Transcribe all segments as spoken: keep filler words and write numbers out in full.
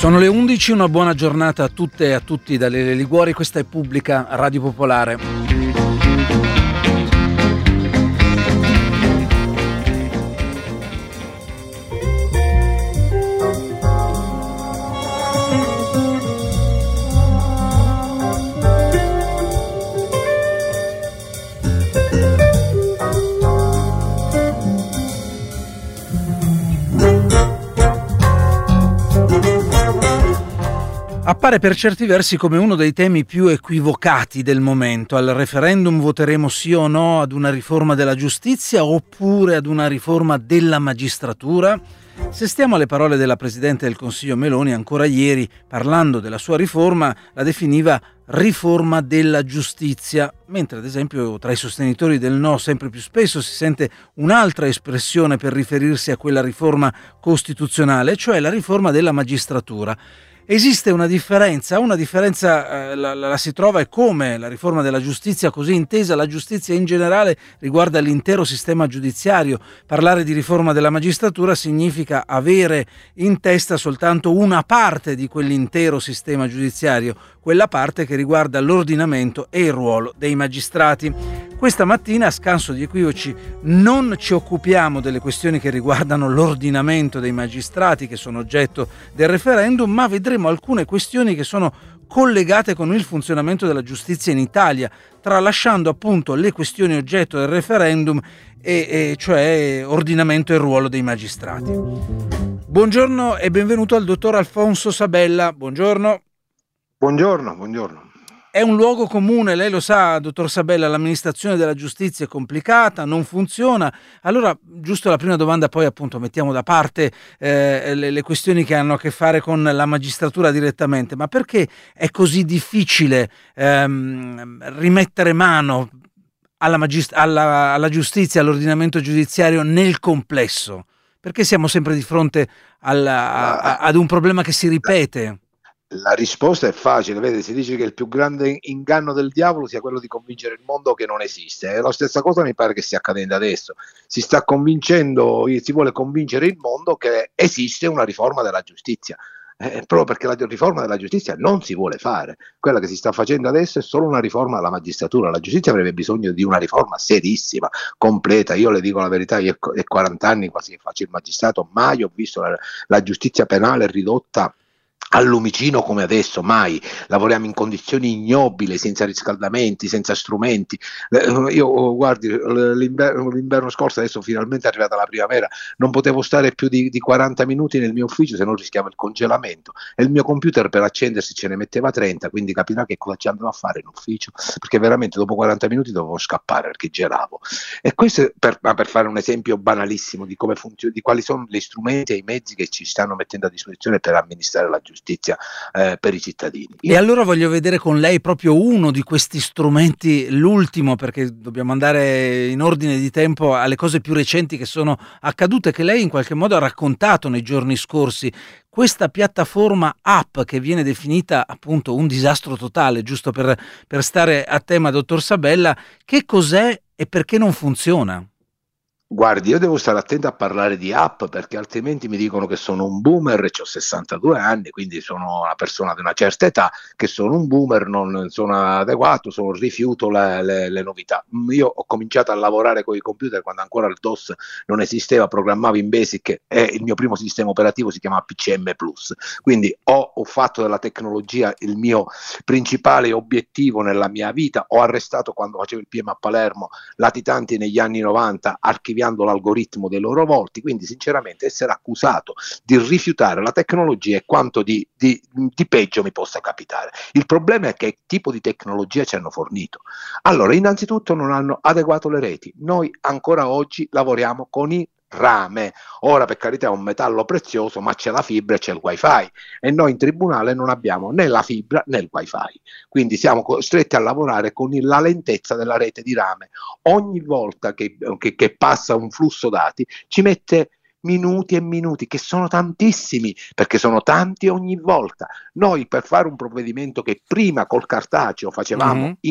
Sono le undici, una buona giornata a tutte e a tutti dalle Liguori, questa è Pubblica Radio Popolare. Appare per certi versi come uno dei temi più equivocati del momento. Al referendum voteremo sì o no ad una riforma della giustizia oppure ad una riforma della magistratura? Se stiamo alle parole della Presidente del Consiglio Meloni, ancora ieri, parlando della sua riforma, la definiva riforma della giustizia, mentre ad esempio tra i sostenitori del no sempre più spesso si sente un'altra espressione per riferirsi a quella riforma costituzionale, cioè la riforma della magistratura. Esiste una differenza, una differenza eh, la, la si trova, e come la riforma della giustizia così intesa, la giustizia in generale riguarda l'intero sistema giudiziario. Parlare di riforma della magistratura significa avere in testa soltanto una parte di quell'intero sistema giudiziario, quella parte che riguarda l'ordinamento e il ruolo dei magistrati. Questa mattina, a scanso di equivoci, non ci occupiamo delle questioni che riguardano l'ordinamento dei magistrati che sono oggetto del referendum, ma vedremo alcune questioni che sono collegate con il funzionamento della giustizia in Italia, tralasciando appunto le questioni oggetto del referendum, e, e cioè ordinamento e ruolo dei magistrati. Buongiorno e benvenuto al dottor Alfonso Sabella. Buongiorno. Buongiorno, buongiorno. È un luogo comune, lei lo sa, dottor Sabella, l'amministrazione della giustizia è complicata, non funziona. Allora, giusto la prima domanda, poi appunto mettiamo da parte eh, le, le questioni che hanno a che fare con la magistratura direttamente, ma perché è così difficile ehm, rimettere mano alla, magist- alla, alla giustizia, all'ordinamento giudiziario nel complesso? Perché siamo sempre di fronte alla, a, a, ad un problema che si ripete? La risposta è facile, vede, si dice che il più grande inganno del diavolo sia quello di convincere il mondo che non esiste, e la stessa cosa mi pare che stia accadendo adesso. Si sta convincendo, si vuole convincere il mondo che esiste una riforma della giustizia, eh, proprio perché la riforma della giustizia non si vuole fare. Quella che si sta facendo adesso è solo una riforma della magistratura. La giustizia avrebbe bisogno di una riforma serissima, completa. Io le dico la verità, io è quaranta anni quasi che faccio il magistrato, mai ho visto la, la giustizia penale ridotta al lumicino come adesso, mai. Lavoriamo in condizioni ignobili, senza riscaldamenti, senza strumenti. Io guardi, l'inverno, l'inverno scorso, adesso finalmente è arrivata la primavera, non potevo stare più di, di quaranta minuti nel mio ufficio se non rischiavo il congelamento, e il mio computer per accendersi ce ne metteva trenta, quindi capirà che cosa ci andavo a fare in ufficio, perché veramente dopo quaranta minuti dovevo scappare perché gelavo. E questo è per, per fare un esempio banalissimo di come funziona, di quali sono gli strumenti e i mezzi che ci stanno mettendo a disposizione per amministrare la giustizia giustizia eh, per i cittadini. Io... E allora voglio vedere con lei proprio uno di questi strumenti, l'ultimo, perché dobbiamo andare in ordine di tempo alle cose più recenti che sono accadute, che lei in qualche modo ha raccontato nei giorni scorsi. Questa piattaforma app che viene definita appunto un disastro totale, giusto per, per stare a tema, dottor Sabella, che cos'è e perché non funziona? Guardi, io devo stare attento a parlare di app, perché altrimenti mi dicono che sono un boomer, ho sessantadue anni, quindi sono una persona di una certa età, che sono un boomer, non sono adeguato, sono, rifiuto le, le, le novità. Io ho cominciato a lavorare con i computer quando ancora il DOS non esisteva, programmavo in Basic e il mio primo sistema operativo si chiamava P C M plus, quindi ho, ho fatto della tecnologia il mio principale obiettivo nella mia vita. Ho arrestato, quando facevo il P M a Palermo, latitanti negli anni novanta, archiviando l'algoritmo dei loro volti. Quindi sinceramente essere accusato di rifiutare la tecnologia è quanto di, di, di peggio mi possa capitare. Il problema è che tipo di tecnologia ci hanno fornito. Allora, innanzitutto non hanno adeguato le reti. Noi ancora oggi lavoriamo con i rame. Ora, per carità, è un metallo prezioso, ma c'è la fibra e c'è il wifi, e noi in tribunale non abbiamo né la fibra né il wifi, quindi siamo costretti a lavorare con la lentezza della rete di rame. Ogni volta che, che, che passa un flusso dati ci mette minuti e minuti, che sono tantissimi, perché sono tanti ogni volta. Noi, per fare un provvedimento che prima col cartaceo facevamo mm-hmm. in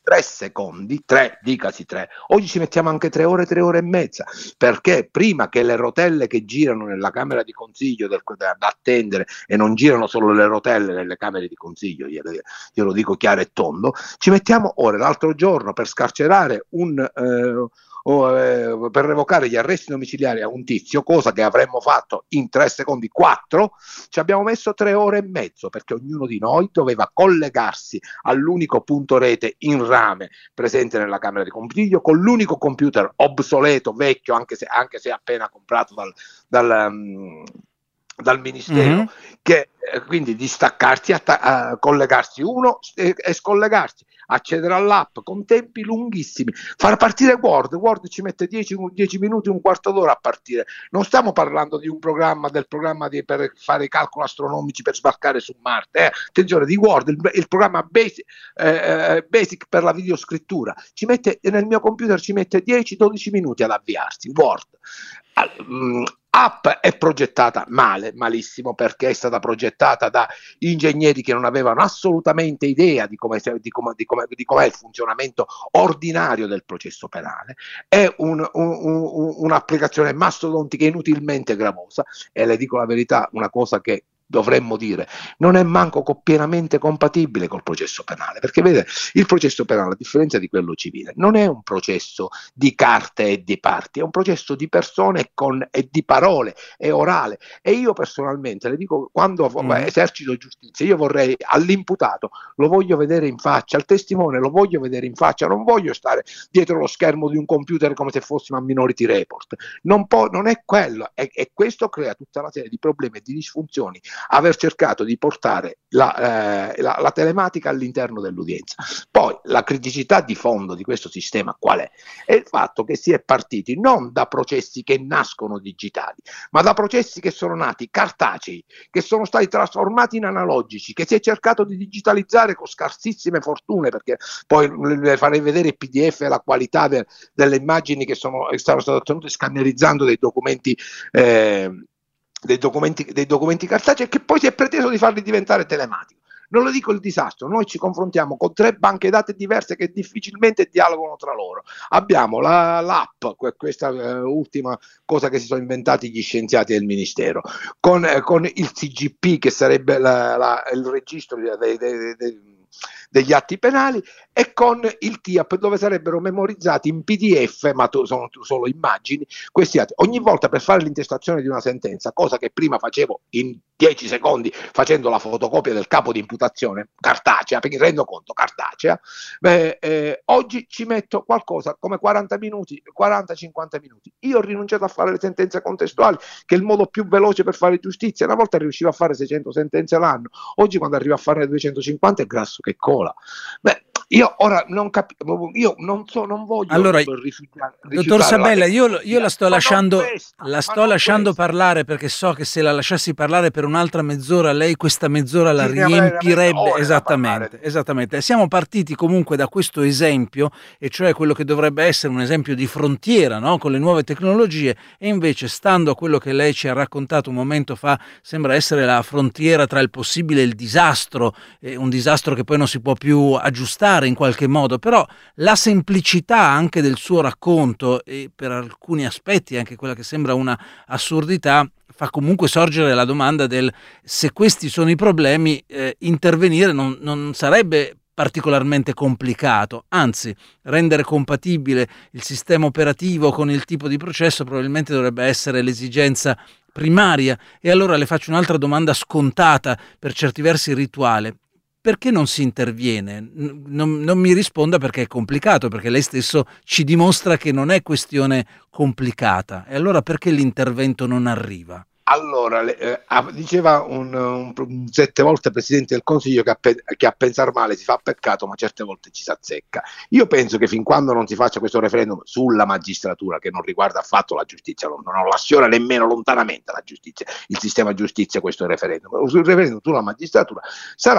tre secondi, tre, dicasi tre, oggi ci mettiamo anche tre ore, tre ore e mezza, perché prima che le rotelle che girano nella camera di consiglio del, da, da attendere, e non girano solo le rotelle nelle camere di consiglio, io, io lo dico chiaro e tondo, ci mettiamo ore. L'altro giorno per scarcerare un... Eh, o eh, per revocare gli arresti domiciliari a un tizio, cosa che avremmo fatto in tre secondi, quattro, ci abbiamo messo tre ore e mezzo, perché ognuno di noi doveva collegarsi all'unico punto rete in rame presente nella camera di consiglio, con l'unico computer obsoleto, vecchio, anche se, anche se appena comprato dal, dal um, dal ministero, mm-hmm. che eh, quindi distaccarsi, atta- a collegarsi uno e, e scollegarsi, accedere all'app con tempi lunghissimi, far partire Word, Word ci mette dieci minuti, un quarto d'ora a partire. Non stiamo parlando di un programma, del programma di, per fare i calcoli astronomici per sbarcare su Marte, eh. Attenzione, di Word, il, il programma basic, eh, basic per la videoscrittura, ci mette, nel mio computer ci mette dieci dodici minuti ad avviarsi, Word. All, mh, App è progettata male, malissimo, perché è stata progettata da ingegneri che non avevano assolutamente idea di come, di come, di come, di com'è il funzionamento ordinario del processo penale. È un, un, un, un'applicazione mastodontica inutilmente gravosa, e le dico la verità, una cosa che dovremmo dire, non è manco pienamente compatibile col processo penale, perché vede, il processo penale, a differenza di quello civile, non è un processo di carte e di parti, è un processo di persone con, e di parole e orale, e io personalmente le dico, quando mm. esercito giustizia, io vorrei all'imputato, lo voglio vedere in faccia, al testimone lo voglio vedere in faccia, non voglio stare dietro lo schermo di un computer come se fossimo a Minority Report, non, può, non è quello, e, e questo crea tutta una serie di problemi e di disfunzioni, aver cercato di portare la, eh, la, la telematica all'interno dell'udienza. Poi la criticità di fondo di questo sistema qual è? È il fatto che si è partiti non da processi che nascono digitali, ma da processi che sono nati cartacei, che sono stati trasformati in analogici, che si è cercato di digitalizzare con scarsissime fortune, perché poi le farei vedere il P D F e la qualità de, delle immagini che sono, che sono state ottenute scannerizzando dei documenti eh, Dei documenti, dei documenti cartacei, che poi si è preteso di farli diventare telematici. Non lo dico il disastro, noi ci confrontiamo con tre banche dati diverse che difficilmente dialogano tra loro. Abbiamo la, l'app, questa uh, ultima cosa che si sono inventati gli scienziati del Ministero, con, eh, con il C G P, che sarebbe la, la, il registro dei, dei, dei degli atti penali, e con il T I A P, dove sarebbero memorizzati in P D F, ma to- sono solo immagini, questi atti. Ogni volta per fare l'intestazione di una sentenza, cosa che prima facevo in dieci secondi facendo la fotocopia del capo di imputazione cartacea, perché rendo conto cartacea, beh, eh, oggi ci metto qualcosa come quaranta minuti, quaranta cinquanta minuti. Io ho rinunciato a fare le sentenze contestuali, che è il modo più veloce per fare giustizia. Una volta riuscivo a fare seicento sentenze l'anno, oggi quando arrivo a fare duecentocinquanta è grasso che cola. Beh, io ora non capisco, io non so, non voglio allora, rifiutare, dottor Sabella, io, io la sto lasciando, questa, la sto lasciando parlare, perché so che se la lasciassi parlare per un'altra mezz'ora, lei questa mezz'ora la riempirebbe. Esattamente, esattamente. Siamo partiti comunque da questo esempio, e cioè quello che dovrebbe essere un esempio di frontiera, no? Con le nuove tecnologie, e invece, stando a quello che lei ci ha raccontato un momento fa, sembra essere la frontiera tra il possibile e il disastro, eh, un disastro che poi non si può più aggiustare in qualche modo. Però la semplicità anche del suo racconto, e per alcuni aspetti anche quella che sembra una assurdità, fa comunque sorgere la domanda del se questi sono i problemi, eh, intervenire non, non sarebbe particolarmente complicato, anzi rendere compatibile il sistema operativo con il tipo di processo probabilmente dovrebbe essere l'esigenza primaria. E allora le faccio un'altra domanda scontata, per certi versi rituale: perché non si interviene? Non, non mi risponda perché è complicato, perché lei stesso ci dimostra che non è questione complicata. E allora perché l'intervento non arriva? Allora, eh, diceva un, un, un sette volte Presidente del Consiglio che a, pe- che a pensar male si fa peccato, ma certe volte ci si azzecca. Io penso che fin quando non si faccia questo referendum sulla magistratura, che non riguarda affatto la giustizia, non, non lassiona nemmeno lontanamente la giustizia, il sistema giustizia, questo referendum, sul referendum sulla magistratura sarà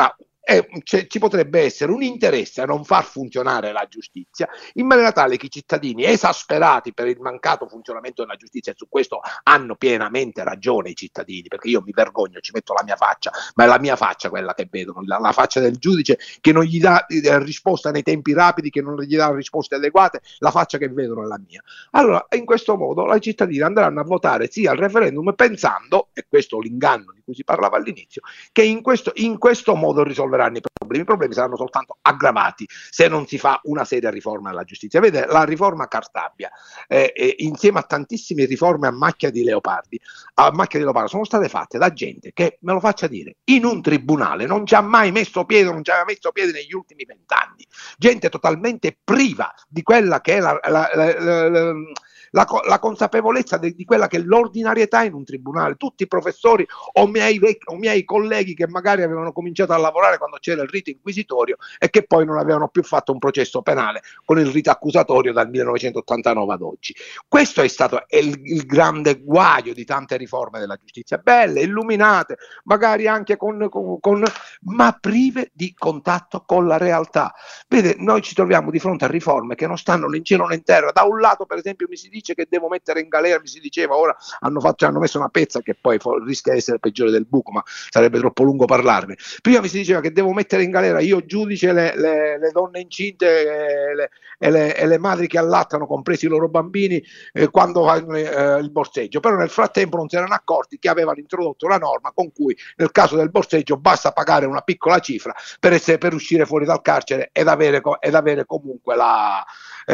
e cioè, ci potrebbe essere un interesse a non far funzionare la giustizia in maniera tale che i cittadini esasperati per il mancato funzionamento della giustizia, e su questo hanno pienamente ragione i cittadini, perché io mi vergogno, ci metto la mia faccia, ma è la mia faccia quella che vedono, la, la faccia del giudice che non gli dà eh, risposta nei tempi rapidi, che non gli dà risposte adeguate, la faccia che vedono è la mia. Allora, in questo modo i cittadini andranno a votare sì al referendum pensando, e questo è l'inganno di cui si parlava all'inizio, che in questo, in questo modo risolveranno i problemi. I problemi saranno soltanto aggravati se non si fa una seria riforma della giustizia. Vede, la riforma Cartabia, eh, eh, insieme a tantissime riforme a macchia di leopardi, a macchia di leopardo, sono state fatte da gente che, me lo faccia dire, in un tribunale non ci ha mai messo piede, non ci aveva messo piede negli ultimi vent'anni. Gente totalmente priva di quella che è la, la, la, la, la La, la consapevolezza de, di quella che è l'ordinarietà in un tribunale. Tutti i professori o miei, vec- o miei colleghi che magari avevano cominciato a lavorare quando c'era il rito inquisitorio e che poi non avevano più fatto un processo penale con il rito accusatorio dal millenovecentottantanove ad oggi. Questo è stato è il, il grande guaio di tante riforme della giustizia, belle, illuminate, magari anche con, con, con ma prive di contatto con la realtà. Vede, noi ci troviamo di fronte a riforme che non stanno né in cielo né in terra. Da un lato, per esempio, mi si dice che devo mettere in galera, mi si diceva, ora hanno, fatto, hanno messo una pezza che poi rischia di essere peggiore del buco, ma sarebbe troppo lungo parlarne. Prima mi si diceva che devo mettere in galera io giudice le, le, le donne incinte e le, e, le, e le madri che allattano, compresi i loro bambini, eh, quando fanno eh, il borseggio, però nel frattempo non si erano accorti che avevano introdotto la norma con cui nel caso del borseggio basta pagare una piccola cifra per, essere, per uscire fuori dal carcere ed avere, ed avere comunque la,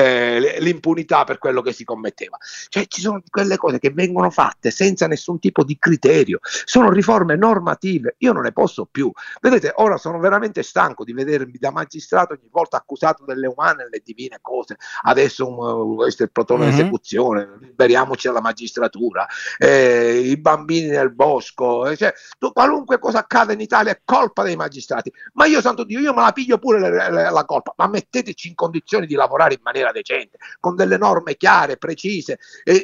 eh, l'impunità per quello che si commette. Cioè ci sono quelle cose che vengono fatte senza nessun tipo di criterio, sono riforme normative, io non ne posso più. Vedete, ora sono veramente stanco di vedermi da magistrato ogni volta accusato delle umane e delle divine cose. Adesso um, questo è il plotone mm-hmm. d'esecuzione, liberiamoci dalla magistratura, eh, i bambini nel bosco, eh, cioè, tu, qualunque cosa accade in Italia è colpa dei magistrati, ma io santo Dio, io me la piglio pure le, le, la colpa, ma metteteci in condizioni di lavorare in maniera decente, con delle norme chiare, precise, Eh,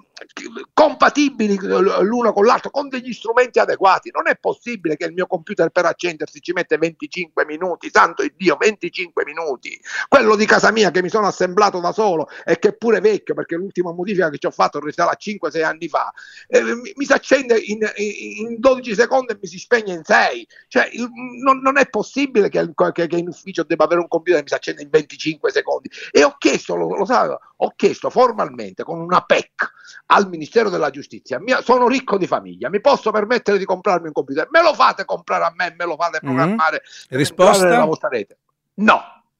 compatibili l'uno con l'altro, con degli strumenti adeguati. Non è possibile che il mio computer per accendersi ci mette venticinque minuti, santo Dio, venticinque minuti. Quello di casa mia che mi sono assemblato da solo e che è pure vecchio, perché l'ultima modifica che ci ho fatto risale a cinque sei anni fa, eh, mi, mi si accende in, in, in dodici secondi e mi si spegne in sei. Cioè, il, non, non è possibile che, che, che in ufficio debba avere un computer che mi si accende in venticinque secondi. E ho chiesto, lo, lo sa, ho chiesto formalmente con una P E C al Ministero della Giustizia, mia, sono ricco di famiglia, mi posso permettere di comprarmi un computer, me lo fate comprare a me, me lo fate programmare mm-hmm. Risposta? nella vostra rete? No,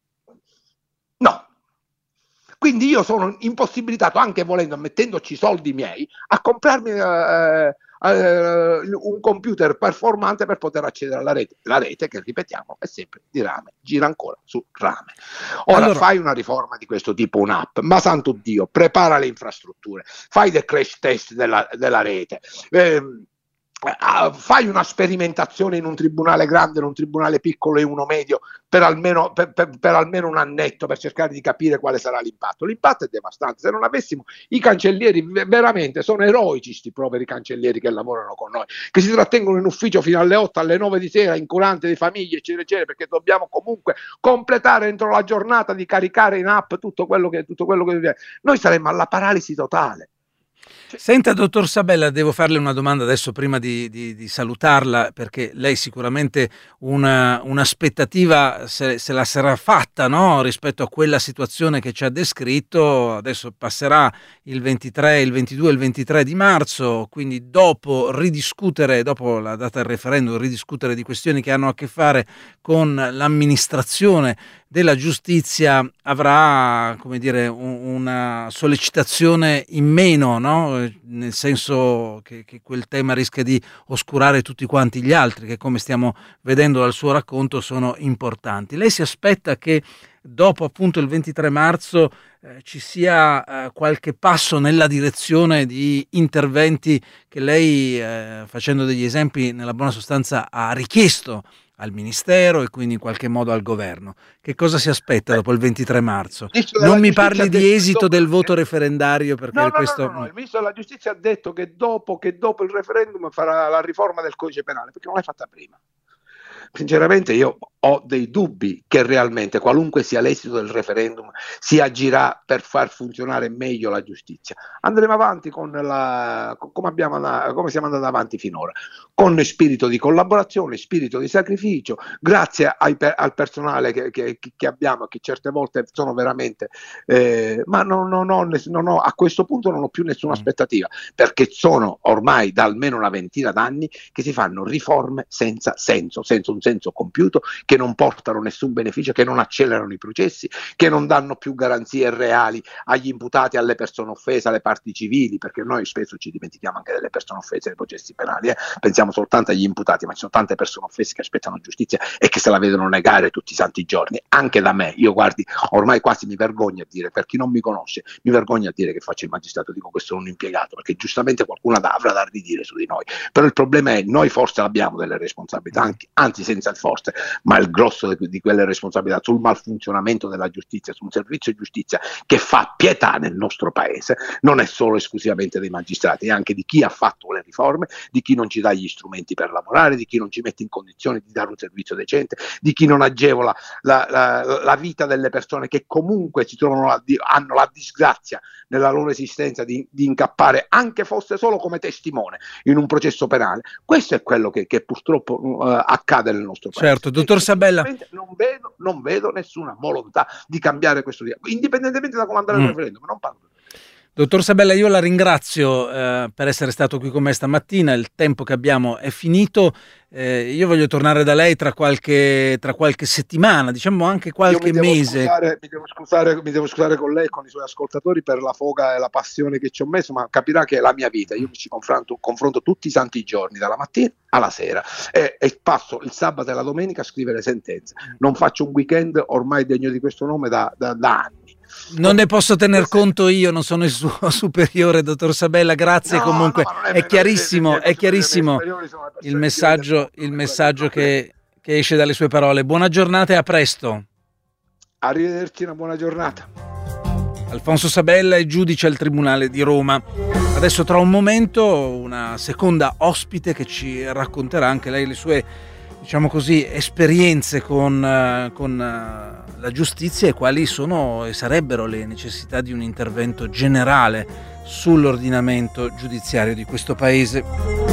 no. Quindi io sono impossibilitato, anche volendo, mettendoci soldi miei, a comprarmi eh, eh, un computer performante per poter accedere alla rete. La rete, che ripetiamo, è sempre di rame, gira ancora su rame. Ora allora, fai una riforma di questo tipo, un'app, ma santo Dio, prepara le infrastrutture, fai del crash test della, della rete, eh, Uh, fai una sperimentazione in un tribunale grande, in un tribunale piccolo e uno medio per almeno, per, per, per almeno un annetto, per cercare di capire quale sarà l'impatto. L'impatto è devastante. Se non avessimo i cancellieri, veramente sono eroici sti poveri cancellieri che lavorano con noi, che si trattengono in ufficio fino alle otto, alle nove di sera, incurante di famiglie, eccetera, eccetera, perché dobbiamo comunque completare entro la giornata di caricare in app tutto quello che, tutto quello che noi saremmo alla paralisi totale. Senta, dottor Sabella, devo farle una domanda adesso prima di, di, di salutarla, perché lei sicuramente una, un'aspettativa se, se la sarà fatta, no? Rispetto a quella situazione che ci ha descritto. Adesso passerà il ventitré, il ventidue e il ventitré di marzo, quindi dopo ridiscutere, dopo la data del referendum, ridiscutere di questioni che hanno a che fare con l'amministrazione della giustizia, avrà, come dire, un, una sollecitazione in meno, no? Nel senso che, che quel tema rischia di oscurare tutti quanti gli altri, che come stiamo vedendo dal suo racconto sono importanti. Lei si aspetta che dopo appunto il ventitré marzo eh, ci sia eh, qualche passo nella direzione di interventi che lei, eh, facendo degli esempi, nella buona sostanza ha richiesto al Ministero e quindi in qualche modo al governo? Che cosa si aspetta Beh, dopo il ventitré marzo? Non mi parli di esito del voto referendario, perché no, no, questo... no, no, no, il Ministro della Giustizia ha detto che dopo, che dopo il referendum farà la riforma del codice penale, perché non l'hai fatta prima. sinceramente io ho dei dubbi che realmente, qualunque sia l'esito del referendum, si agirà per far funzionare meglio la giustizia. Andremo avanti con la, come, abbiamo, come siamo andati avanti finora, con spirito di collaborazione, spirito di sacrificio, grazie ai, al personale che, che, che abbiamo, che certe volte sono veramente, eh, ma non, non, ho, non ho, a questo punto non ho più nessuna aspettativa, perché sono ormai da almeno una ventina d'anni che si fanno riforme senza senso, senza un senso compiuto, che non portano nessun beneficio, che non accelerano i processi, che non danno più garanzie reali agli imputati, alle persone offese, alle parti civili, perché noi spesso ci dimentichiamo anche delle persone offese nei processi penali, eh? Pensiamo soltanto agli imputati, ma ci sono tante persone offese che aspettano giustizia e che se la vedono negare tutti i santi giorni, anche da me. Io guardi, ormai quasi mi vergogno a dire, per chi non mi conosce, mi vergogno a dire che faccio il magistrato, dico che sono un impiegato, perché giustamente qualcuno avrà da ridire su di noi, però il problema è noi forse abbiamo delle responsabilità, anche, anzi senza il forse, ma il grosso di, di quelle responsabilità sul malfunzionamento della giustizia, su un servizio di giustizia che fa pietà nel nostro paese, non è solo esclusivamente dei magistrati, è anche di chi ha fatto le riforme, di chi non ci dà gli strumenti per lavorare, di chi non ci mette in condizioni di dare un servizio decente, di chi non agevola la, la, la vita delle persone che comunque si trovano la, hanno la disgrazia nella loro esistenza di, di incappare, anche fosse solo come testimone in un processo penale. Questo è quello che, che purtroppo uh, accade nel nostro paese. Certo, dottor Sabella. Non vedo, non vedo nessuna volontà di cambiare questo dia, indipendentemente da come andrà il mm. referendum, non parlo. Dottor Sabella, io la ringrazio eh, per essere stato qui con me stamattina, il tempo che abbiamo è finito, eh, io voglio tornare da lei tra qualche, tra qualche settimana, diciamo anche qualche io mi mese. Devo scusare, mi, devo scusare, mi devo scusare con lei e con i suoi ascoltatori per la foga e la passione che ci ho messo, ma capirà che è la mia vita, io mi ci confronto, confronto tutti i santi giorni, dalla mattina alla sera, e, e passo il sabato e la domenica a scrivere sentenze, non faccio un weekend ormai degno di questo nome da, da, da anni. Non ne posso tener conto io, non sono il suo superiore, dottor Sabella, grazie. No, comunque no, è, è chiarissimo, è chiarissimo il messaggio, il messaggio che, che esce dalle sue parole. Buona giornata e a presto. Arrivederci, una buona giornata. Alfonso Sabella è giudice al Tribunale di Roma. Adesso tra un momento una seconda ospite che ci racconterà anche lei le sue, diciamo così, esperienze con, con la giustizia e quali sono e sarebbero le necessità di un intervento generale sull'ordinamento giudiziario di questo paese.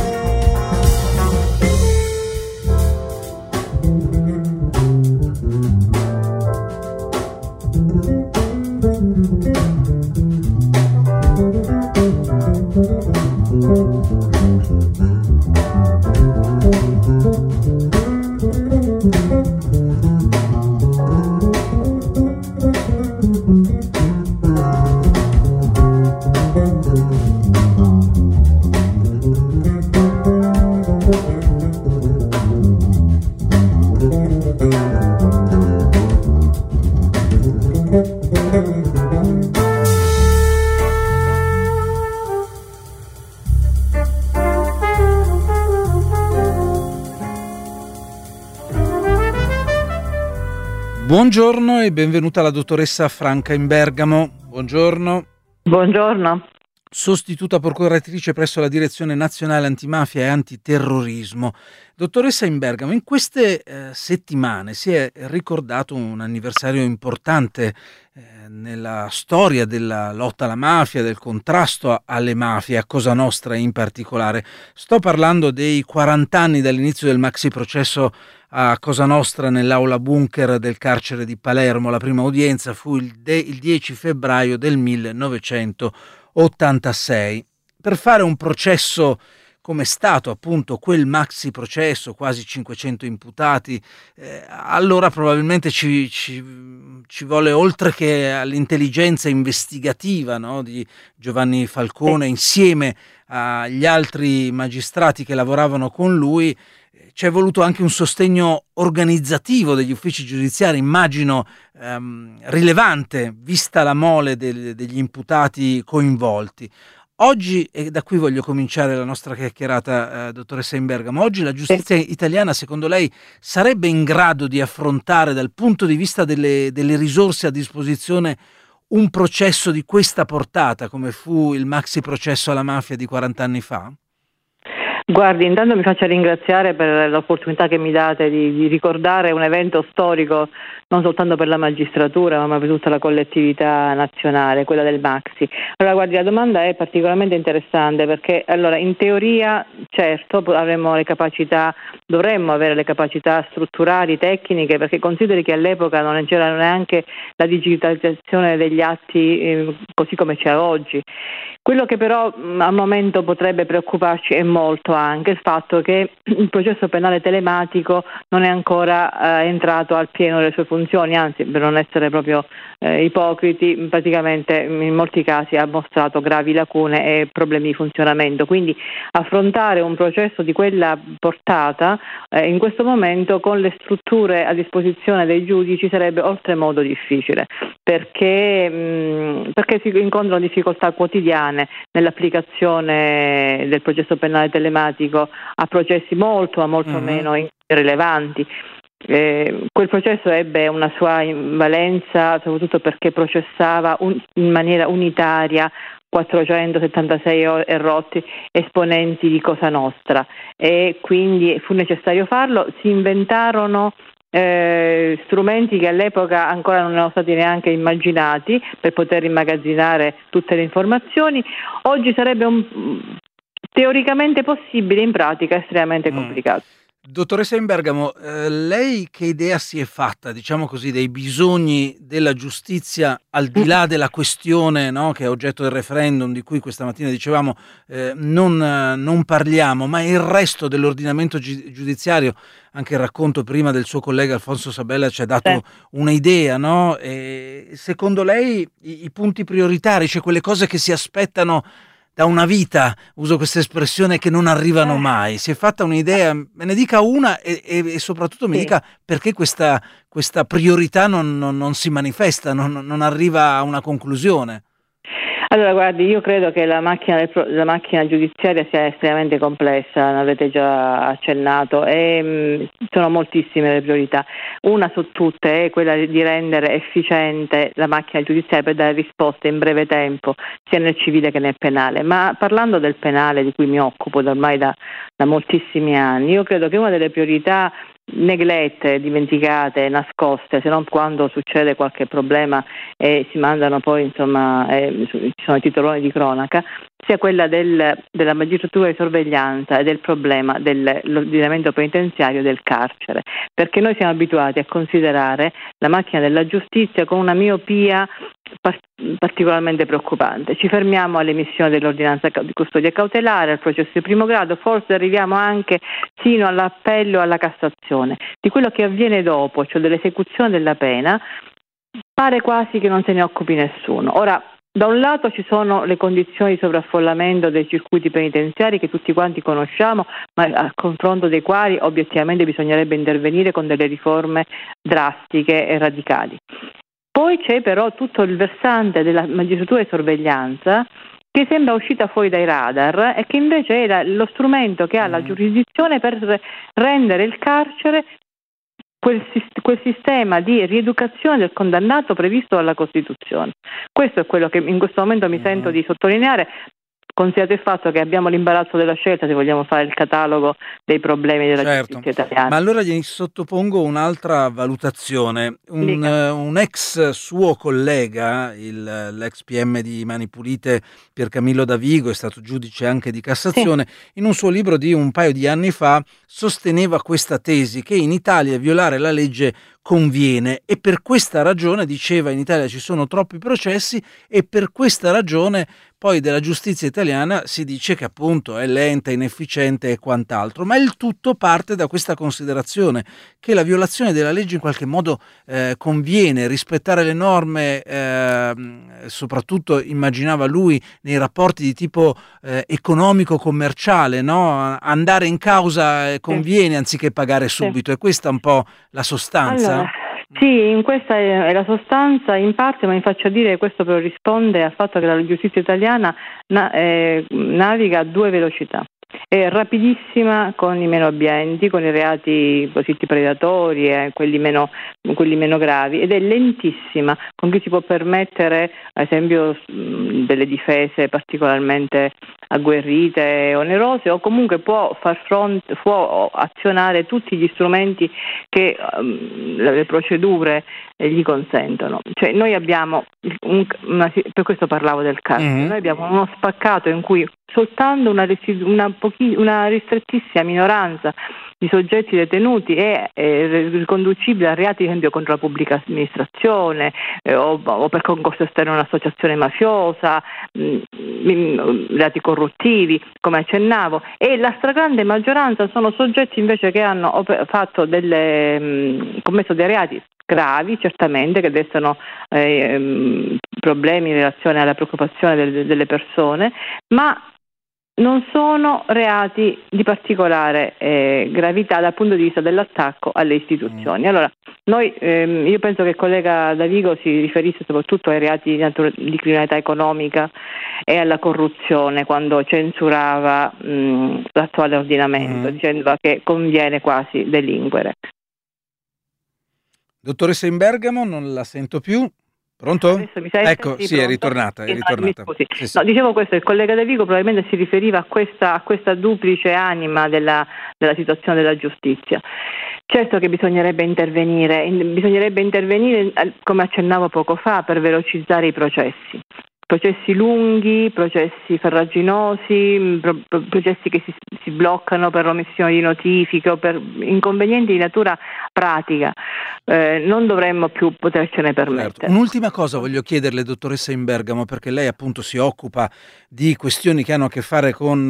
Buongiorno e benvenuta la dottoressa Franca Imbergamo. Buongiorno. Buongiorno. Sostituta procuratrice presso la Direzione Nazionale Antimafia e Antiterrorismo. Dottoressa Imbergamo, in queste eh, settimane si è ricordato un anniversario importante eh, nella storia della lotta alla mafia, del contrasto alle mafie, a Cosa Nostra in particolare. Sto parlando dei quaranta anni dall'inizio del maxi processo a Cosa Nostra nell'aula bunker del carcere di Palermo. La prima udienza fu il, de- il dieci febbraio del millenovecentottantasei. Per fare un processo come è stato appunto quel maxi processo, quasi cinquecento imputati, eh, allora probabilmente ci, ci, ci volle, oltre che all'intelligenza investigativa, no, di Giovanni Falcone insieme agli altri magistrati che lavoravano con lui, c'è voluto anche un sostegno organizzativo degli uffici giudiziari, immagino ehm, rilevante, vista la mole del, degli imputati coinvolti. Oggi, e da qui voglio cominciare la nostra chiacchierata, eh, dottoressa Imbergamo, oggi la giustizia italiana, secondo lei, sarebbe in grado di affrontare dal punto di vista delle, delle risorse a disposizione un processo di questa portata, come fu il maxi processo alla mafia di quaranta anni fa? Guardi, intanto mi faccio ringraziare per l'opportunità che mi date di, di ricordare un evento storico non soltanto per la magistratura ma per tutta la collettività nazionale, quella del Maxi. Allora guardi, la domanda è particolarmente interessante perché allora in teoria certo avremmo le capacità, dovremmo avere le capacità strutturali, tecniche, perché consideri che all'epoca non c'era neanche la digitalizzazione degli atti eh, così come c'è oggi. Quello che però mh, al momento potrebbe preoccuparci è molto anche il fatto che il processo penale telematico non è ancora eh, entrato al pieno delle sue funzioni, anzi per non essere proprio eh, ipocriti, praticamente in molti casi ha mostrato gravi lacune e problemi di funzionamento, quindi affrontare un processo di quella portata eh, in questo momento con le strutture a disposizione dei giudici sarebbe oltremodo difficile perché, mh, perché si incontrano difficoltà quotidiane nell'applicazione del processo penale telematico a processi molto ma molto mm-hmm. meno rilevanti. Eh, quel processo ebbe una sua valenza soprattutto perché processava un, in maniera unitaria quattrocentosettantasei errotti esponenti di Cosa Nostra e quindi fu necessario farlo. Si inventarono Eh, strumenti che all'epoca ancora non erano stati neanche immaginati per poter immagazzinare tutte le informazioni. Oggi sarebbe un, teoricamente possibile, in pratica estremamente complicato. Mm. Dottoressa in Bergamo, eh, lei che idea si è fatta, diciamo così, dei bisogni della giustizia al di là della questione, no, che è oggetto del referendum di cui questa mattina dicevamo eh, non, non parliamo, ma il resto dell'ordinamento gi- giudiziario? Anche il racconto prima del suo collega Alfonso Sabella ci ha dato sì. un'idea, no? E secondo lei i, i punti prioritari, cioè quelle cose che si aspettano da una vita, uso questa espressione, che non arrivano mai, si è fatta un'idea, me ne dica una e, e, e soprattutto mi sì. dica perché questa, questa priorità non, non, non si manifesta, non, non arriva a una conclusione. Allora guardi, io credo che la macchina, del, la macchina giudiziaria sia estremamente complessa, l'avete già accennato, e mh, sono moltissime le priorità. Una su tutte è quella di rendere efficiente la macchina giudiziaria per dare risposte in breve tempo, sia nel civile che nel penale. Ma parlando del penale, di cui mi occupo da ormai da, da moltissimi anni, io credo che una delle priorità neglette, dimenticate, nascoste, se non quando succede qualche problema e si mandano poi insomma eh, ci sono i titoloni di cronaca, sia quella del, della magistratura di sorveglianza e del problema dell'ordinamento penitenziario del carcere, perché noi siamo abituati a considerare la macchina della giustizia con una miopia particolarmente preoccupante. Ci fermiamo all'emissione dell'ordinanza di custodia cautelare, al processo di primo grado, forse arriviamo anche sino all'appello e alla Cassazione. Di quello che avviene dopo, cioè dell'esecuzione della pena, pare quasi che non se ne occupi nessuno. Ora, da un lato ci sono le condizioni di sovraffollamento dei circuiti penitenziari che tutti quanti conosciamo, ma a confronto dei quali obiettivamente bisognerebbe intervenire con delle riforme drastiche e radicali. Poi c'è però tutto il versante della magistratura di sorveglianza che sembra uscita fuori dai radar e che invece era lo strumento che ha la giurisdizione per rendere il carcere quel, quel sistema di rieducazione del condannato previsto dalla Costituzione. Questo è quello che in questo momento mi sento di sottolineare, considerato il fatto che abbiamo l'imbarazzo della scelta se vogliamo fare il catalogo dei problemi della certo. giustizia italiana. Ma allora gli sottopongo un'altra valutazione. Un, uh, un ex suo collega, il, l'ex P M di Mani Pulite Piercamillo Davigo, è stato giudice anche di Cassazione, sì. in un suo libro di un paio di anni fa sosteneva questa tesi, che in Italia violare la legge conviene e per questa ragione, diceva, in Italia ci sono troppi processi e per questa ragione poi della giustizia italiana si dice che appunto è lenta, inefficiente e quant'altro, ma il tutto parte da questa considerazione che la violazione della legge in qualche modo eh, conviene, rispettare le norme, eh, soprattutto immaginava lui nei rapporti di tipo eh, economico-commerciale, no? Andare in causa conviene anziché pagare subito, e questa è un po' la sostanza. Allora, sì, in questa è la sostanza in parte, ma mi faccio dire che questo però risponde al fatto che la giustizia italiana na- eh, naviga a due velocità. è rapidissima con i meno abbienti, con i reati cosiddetti predatori e eh, quelli, meno, quelli meno gravi, ed è lentissima con chi si può permettere, ad esempio, delle difese particolarmente agguerrite e onerose, o comunque può far fronte, può azionare tutti gli strumenti che um, le procedure eh, gli consentono. Cioè noi abbiamo, un, una, per questo parlavo del carcere, mm-hmm. noi abbiamo uno spaccato in cui soltanto una, una, pochi, una ristrettissima minoranza di soggetti detenuti è, è riconducibile a reati, ad esempio, contro la pubblica amministrazione eh, o, o per concorso esterno a un'associazione mafiosa, mh, reati corruttivi, come accennavo, e la stragrande maggioranza sono soggetti invece che hanno op- fatto delle, mh, commesso dei reati gravi, certamente, che destano eh, problemi in relazione alla preoccupazione del, delle persone, ma non sono reati di particolare eh, gravità dal punto di vista dell'attacco alle istituzioni. Allora, noi, ehm, io penso che il collega Davigo si riferisse soprattutto ai reati di, natura, di criminalità economica e alla corruzione, quando censurava mh, l'attuale ordinamento, mm. dicendo che conviene quasi delinquere. Dottoressa in Bergamo, non la sento più. Pronto? Mi sente? Ecco, sì, sì è ritornata. È ritornata. Sì, sì. No, dicevo questo, il collega De Vigo probabilmente si riferiva a questa, a questa duplice anima della, della situazione della giustizia. Certo che bisognerebbe intervenire, in, bisognerebbe intervenire, come accennavo poco fa, per velocizzare i processi. Processi lunghi, processi farraginosi, pro, processi che si, si bloccano per omissione di notifiche o per inconvenienti di natura pratica. Eh, non dovremmo più potercene permettere. Certo. Un'ultima cosa voglio chiederle, dottoressa in Bergamo, perché lei appunto si occupa di questioni che hanno a che fare con,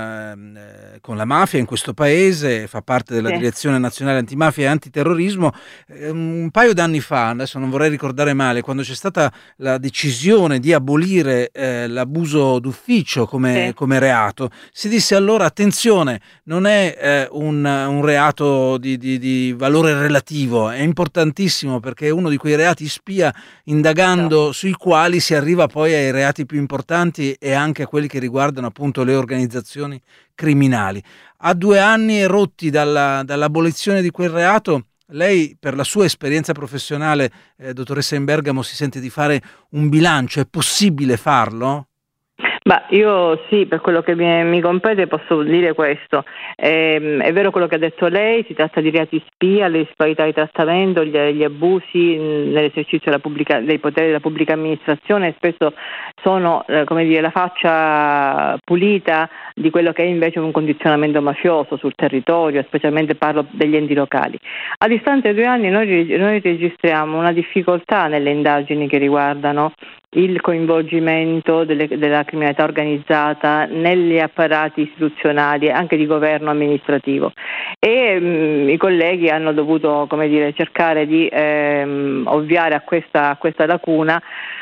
eh, con la mafia in questo paese, fa parte della sì. Direzione Nazionale Antimafia e Antiterrorismo. Eh, un paio d'anni fa, adesso non vorrei ricordare male, quando c'è stata la decisione di abolire Eh, l'abuso d'ufficio come, sì. come reato, si disse allora attenzione, non è eh, un, un reato di, di, di valore relativo, è importantissimo perché è uno di quei reati spia indagando no. sui quali si arriva poi ai reati più importanti e anche a quelli che riguardano appunto le organizzazioni criminali. A due anni e rotti dalla, dall'abolizione di quel reato, lei, per la sua esperienza professionale, eh, dottoressa in Bergamo, si sente di fare un bilancio? È possibile farlo? Ma io sì, per quello che mi, mi compete posso dire questo. Eh, è vero quello che ha detto lei, si tratta di reati spia, le disparità di trattamento, gli, gli abusi nell'esercizio della pubblica, dei poteri della pubblica amministrazione spesso sono eh, come dire, la faccia pulita di quello che è invece un condizionamento mafioso sul territorio, specialmente parlo degli enti locali. A distanza di due anni noi, noi registriamo una difficoltà nelle indagini che riguardano il coinvolgimento delle, della criminalità organizzata negli apparati istituzionali, anche di governo amministrativo, e mh, i colleghi hanno dovuto, come dire, cercare di ehm, ovviare a questa, a questa lacuna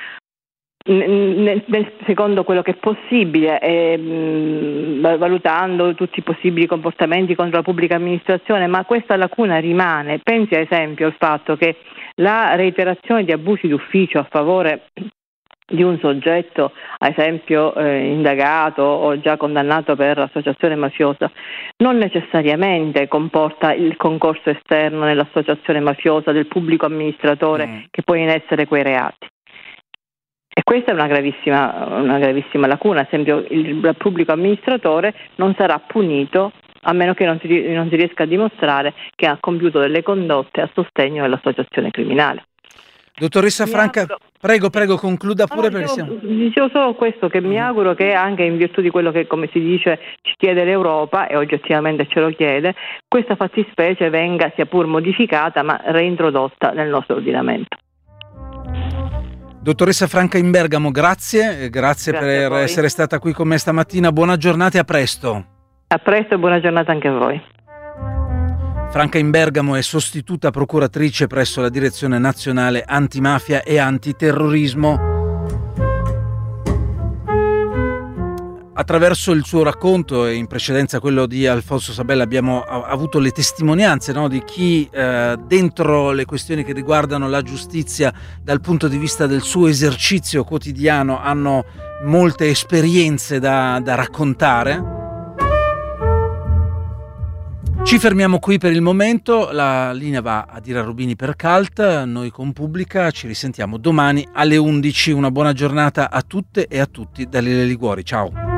nel, nel, secondo quello che è possibile, e, mh, valutando tutti i possibili comportamenti contro la pubblica amministrazione, ma questa lacuna rimane. Pensi ad esempio al fatto che la reiterazione di abusi d'ufficio a favore di un soggetto, ad esempio eh, indagato o già condannato per associazione mafiosa, non necessariamente comporta il concorso esterno nell'associazione mafiosa del pubblico amministratore mm. che pone in essere quei reati. E questa è una gravissima, una gravissima lacuna. Ad esempio, il, il pubblico amministratore non sarà punito a meno che non si, non si riesca a dimostrare che ha compiuto delle condotte a sostegno dell'associazione criminale. Dottoressa Franca, prego, prego, concluda pure. No, dicevo, perché siamo... dicevo solo questo, che mi auguro che anche in virtù di quello che, come si dice, ci chiede l'Europa, e oggettivamente ce lo chiede, questa fattispecie venga, sia pur modificata, ma reintrodotta nel nostro ordinamento. Dottoressa Franca in Bergamo, grazie, grazie, grazie per essere stata qui con me stamattina, buona giornata e a presto. A presto e buona giornata anche a voi. Franca in Bergamo è sostituta procuratrice presso la Direzione Nazionale Antimafia e Antiterrorismo. Attraverso il suo racconto e in precedenza quello di Alfonso Sabella abbiamo avuto le testimonianze, no, di chi eh, dentro le questioni che riguardano la giustizia dal punto di vista del suo esercizio quotidiano hanno molte esperienze da, da raccontare. Ci fermiamo qui per il momento, la linea va a Ira Rubini per Cult, noi con Pubblica ci risentiamo domani alle undici. Una buona giornata a tutte e a tutti da Lele Liguori, ciao.